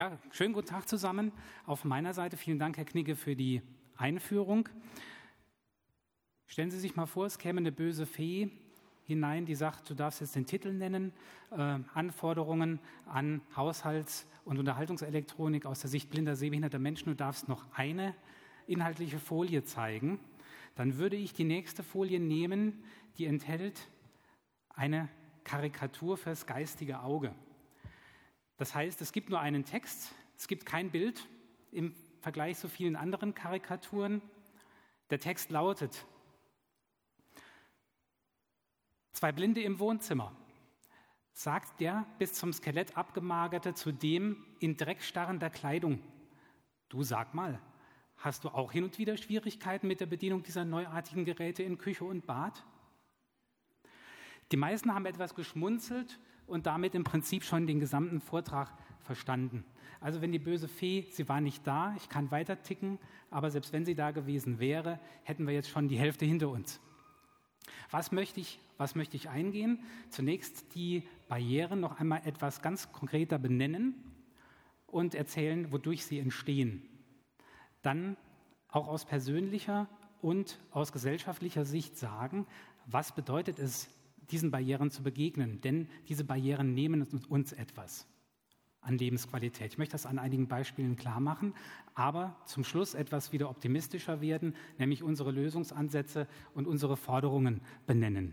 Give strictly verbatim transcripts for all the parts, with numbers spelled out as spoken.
Ja, schönen guten Tag zusammen. Auf meiner Seite vielen Dank, Herr Knigge, für die Einführung. Stellen Sie sich mal vor, es käme eine böse Fee hinein, die sagt, du darfst jetzt den Titel nennen, äh, Anforderungen an Haushalts- und Unterhaltungselektronik aus der Sicht blinder, sehbehinderter Menschen, du darfst noch eine inhaltliche Folie zeigen. Dann würde ich die nächste Folie nehmen, die enthält eine Karikatur fürs geistige Auge. Das heißt, es gibt nur einen Text, es gibt kein Bild im Vergleich zu vielen anderen Karikaturen. Der Text lautet: Zwei Blinde im Wohnzimmer, sagt der bis zum Skelett abgemagerte zu dem in Dreck starrender Kleidung. Du, sag mal, hast du auch hin und wieder Schwierigkeiten mit der Bedienung dieser neuartigen Geräte in Küche und Bad? Die meisten haben etwas geschmunzelt und damit im Prinzip schon den gesamten Vortrag verstanden. Also wenn die böse Fee, sie war nicht da, ich kann weiter ticken, aber selbst wenn sie da gewesen wäre, hätten wir jetzt schon die Hälfte hinter uns. Was möchte ich, was möchte ich eingehen? Zunächst die Barrieren noch einmal etwas ganz konkreter benennen und erzählen, wodurch sie entstehen. Dann auch aus persönlicher und aus gesellschaftlicher Sicht sagen, was bedeutet es, diesen Barrieren zu begegnen, denn diese Barrieren nehmen uns etwas an Lebensqualität. Ich möchte das an einigen Beispielen klar machen, aber zum Schluss etwas wieder optimistischer werden, nämlich unsere Lösungsansätze und unsere Forderungen benennen.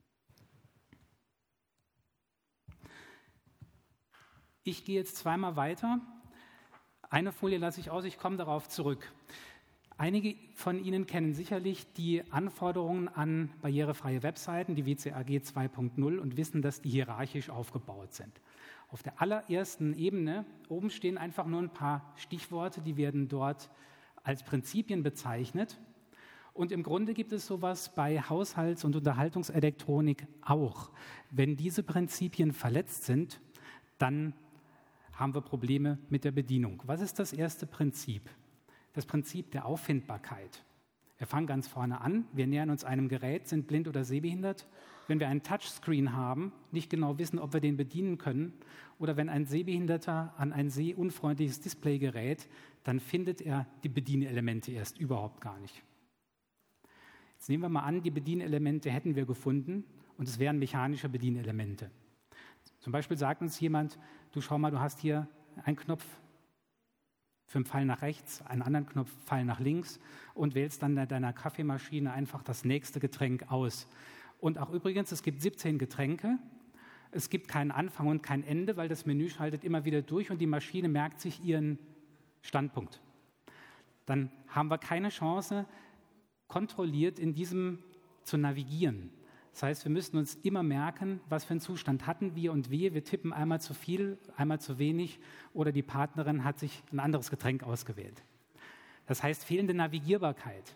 Ich gehe jetzt zweimal weiter. Eine Folie lasse ich aus, ich komme darauf zurück. Einige von Ihnen kennen sicherlich die Anforderungen an barrierefreie Webseiten, die W C A G zwei Punkt null, und wissen, dass die hierarchisch aufgebaut sind. Auf der allerersten Ebene, oben stehen einfach nur ein paar Stichworte, die werden dort als Prinzipien bezeichnet. Und im Grunde gibt es sowas bei Haushalts- und Unterhaltungselektronik auch. Wenn diese Prinzipien verletzt sind, dann haben wir Probleme mit der Bedienung. Was ist das erste Prinzip? Das Prinzip der Auffindbarkeit. Wir fangen ganz vorne an, wir nähern uns einem Gerät, sind blind oder sehbehindert. Wenn wir einen Touchscreen haben, nicht genau wissen, ob wir den bedienen können, oder wenn ein Sehbehinderter an ein sehunfreundliches Display gerät, dann findet er die Bedienelemente erst überhaupt gar nicht. Jetzt nehmen wir mal an, die Bedienelemente hätten wir gefunden und es wären mechanische Bedienelemente. Zum Beispiel sagt uns jemand, du schau mal, du hast hier einen Knopf für einen Pfeil nach rechts, einen anderen Knopf Pfeil nach links und wählst dann in deiner Kaffeemaschine einfach das nächste Getränk aus. Und auch übrigens, es gibt siebzehn Getränke, es gibt keinen Anfang und kein Ende, weil das Menü schaltet immer wieder durch und die Maschine merkt sich ihren Standpunkt. Dann haben wir keine Chance, kontrolliert in diesem zu navigieren. Das heißt, wir müssen uns immer merken, was für einen Zustand hatten wir und wir. Wir tippen einmal zu viel, einmal zu wenig oder die Partnerin hat sich ein anderes Getränk ausgewählt. Das heißt, fehlende Navigierbarkeit.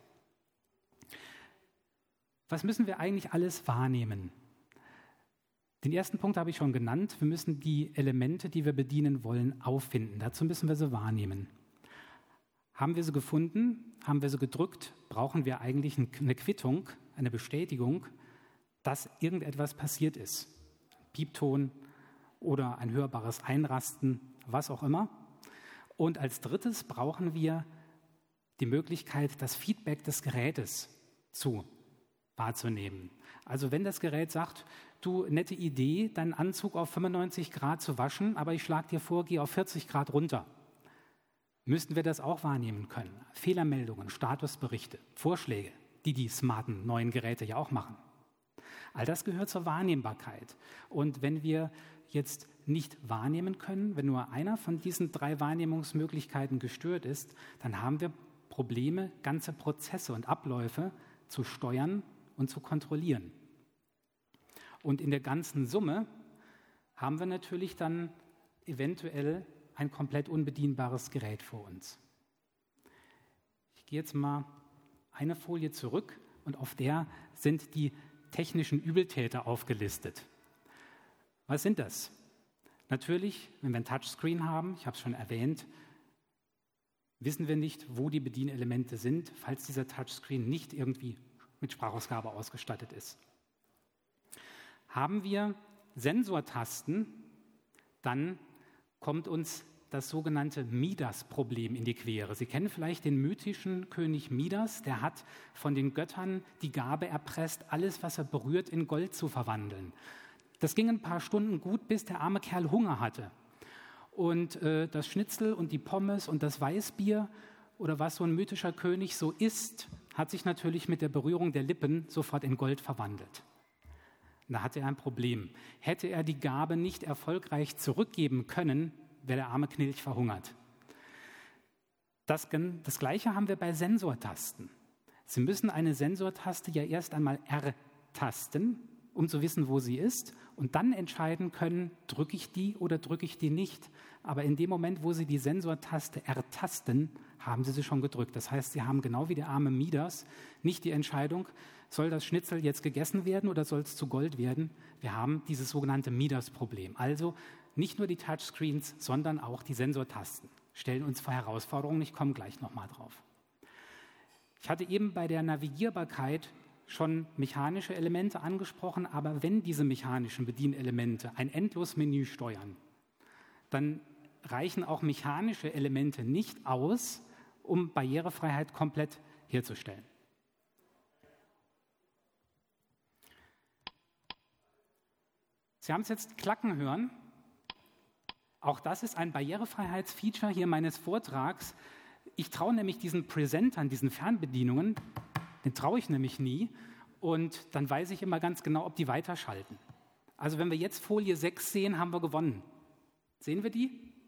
Was müssen wir eigentlich alles wahrnehmen? Den ersten Punkt habe ich schon genannt. Wir müssen die Elemente, die wir bedienen wollen, auffinden. Dazu müssen wir sie wahrnehmen. Haben wir sie gefunden? Haben wir sie gedrückt? Brauchen wir eigentlich eine Quittung, eine Bestätigung, dass irgendetwas passiert ist. Piepton oder ein hörbares Einrasten, was auch immer. Und als drittes brauchen wir die Möglichkeit, das Feedback des Gerätes zu wahrzunehmen. Also wenn das Gerät sagt, du, nette Idee, deinen Anzug auf fünfundneunzig Grad zu waschen, aber ich schlage dir vor, geh auf vierzig Grad runter, müssten wir das auch wahrnehmen können. Fehlermeldungen, Statusberichte, Vorschläge, die die smarten neuen Geräte ja auch machen. All das gehört zur Wahrnehmbarkeit. Und wenn wir jetzt nicht wahrnehmen können, wenn nur einer von diesen drei Wahrnehmungsmöglichkeiten gestört ist, dann haben wir Probleme, ganze Prozesse und Abläufe zu steuern und zu kontrollieren. Und in der ganzen Summe haben wir natürlich dann eventuell ein komplett unbedienbares Gerät vor uns. Ich gehe jetzt mal eine Folie zurück und auf der sind die technischen Übeltäter aufgelistet. Was sind das? Natürlich, wenn wir ein Touchscreen haben, ich habe es schon erwähnt, wissen wir nicht, wo die Bedienelemente sind, falls dieser Touchscreen nicht irgendwie mit Sprachausgabe ausgestattet ist. Haben wir Sensortasten, dann kommt uns das sogenannte Midas-Problem in die Quere. Sie kennen vielleicht den mythischen König Midas, der hat von den Göttern die Gabe erpresst, alles, was er berührt, in Gold zu verwandeln. Das ging ein paar Stunden gut, bis der arme Kerl Hunger hatte. Und äh, das Schnitzel und die Pommes und das Weißbier oder was so ein mythischer König so isst, hat sich natürlich mit der Berührung der Lippen sofort in Gold verwandelt. Da hatte er ein Problem. Hätte er die Gabe nicht erfolgreich zurückgeben können, wäre der arme Knilch verhungert. Das, das Gleiche haben wir bei Sensortasten. Sie müssen eine Sensortaste ja erst einmal ertasten, um zu wissen, wo sie ist, und dann entscheiden können, drücke ich die oder drücke ich die nicht. Aber in dem Moment, wo Sie die Sensortaste ertasten, haben Sie sie schon gedrückt. Das heißt, Sie haben genau wie der arme Midas nicht die Entscheidung, soll das Schnitzel jetzt gegessen werden oder soll es zu Gold werden? Wir haben dieses sogenannte Midas-Problem. Also nicht nur die Touchscreens, sondern auch die Sensortasten stellen uns vor Herausforderungen. Ich komme gleich nochmal drauf. Ich hatte eben bei der Navigierbarkeit schon mechanische Elemente angesprochen, aber wenn diese mechanischen Bedienelemente ein Endlosmenü steuern, dann reichen auch mechanische Elemente nicht aus, um Barrierefreiheit komplett herzustellen. Sie haben es jetzt klacken hören. Auch das ist ein Barrierefreiheitsfeature hier meines Vortrags. Ich traue nämlich diesen Presentern, diesen Fernbedienungen, den traue ich nämlich nie. Und dann weiß ich immer ganz genau, ob die weiterschalten. Also wenn wir jetzt Folie sechs sehen, haben wir gewonnen. Sehen wir die?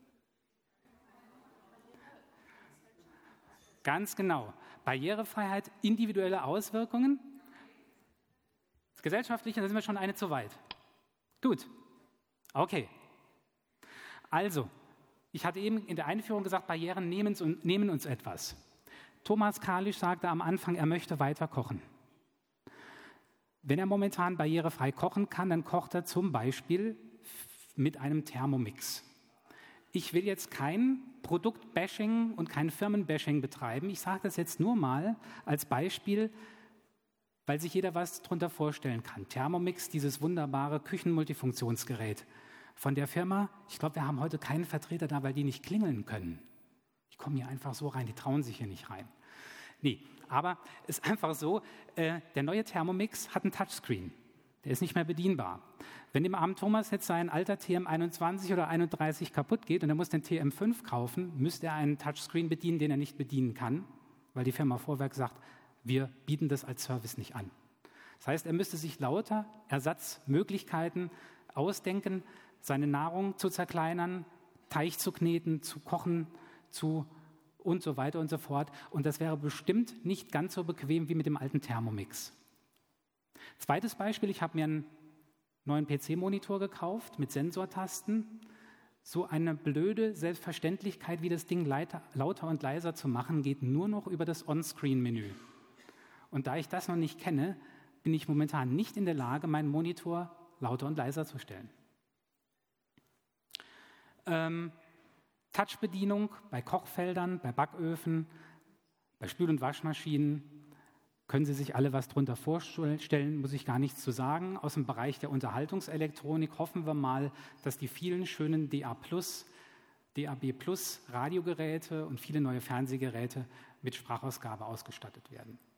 Ganz genau. Barrierefreiheit, individuelle Auswirkungen. Das Gesellschaftliche, da sind wir schon eine zu weit. Gut. Okay. Also, ich hatte eben in der Einführung gesagt, Barrieren nehmen uns, nehmen uns etwas. Thomas Kalisch sagte am Anfang, er möchte weiter kochen. Wenn er momentan barrierefrei kochen kann, dann kocht er zum Beispiel mit einem Thermomix. Ich will jetzt kein Produktbashing und kein Firmenbashing betreiben. Ich sage das jetzt nur mal als Beispiel, weil sich jeder was darunter vorstellen kann. Thermomix, dieses wunderbare Küchenmultifunktionsgerät von der Firma. Ich glaube, wir haben heute keinen Vertreter da, weil die nicht klingeln können. Die kommen hier einfach so rein, die trauen sich hier nicht rein. Nee, aber es ist einfach so, äh, der neue Thermomix hat einen Touchscreen. Der ist nicht mehr bedienbar. Wenn dem armen Thomas jetzt sein alter T M einundzwanzig oder einunddreißig kaputt geht und er muss den T M fünf kaufen, müsste er einen Touchscreen bedienen, den er nicht bedienen kann, weil die Firma Vorwerk sagt, wir bieten das als Service nicht an. Das heißt, er müsste sich lauter Ersatzmöglichkeiten ausdenken, seine Nahrung zu zerkleinern, Teig zu kneten, zu kochen, zu und so weiter und so fort. Und das wäre bestimmt nicht ganz so bequem wie mit dem alten Thermomix. Zweites Beispiel, ich habe mir einen neuen P C-Monitor gekauft mit Sensortasten. So eine blöde Selbstverständlichkeit, wie das Ding leiter, lauter und leiser zu machen, geht nur noch über das On-Screen-Menü. Und da ich das noch nicht kenne, bin ich momentan nicht in der Lage, meinen Monitor lauter und leiser zu stellen. Ähm, Touchbedienung bei Kochfeldern, bei Backöfen, bei Spül- und Waschmaschinen. Können Sie sich alle was drunter vorstellen, muss ich gar nichts zu sagen. Aus dem Bereich der Unterhaltungselektronik hoffen wir mal, dass die vielen schönen D A plus, D A B plus Radiogeräte und viele neue Fernsehgeräte mit Sprachausgabe ausgestattet werden.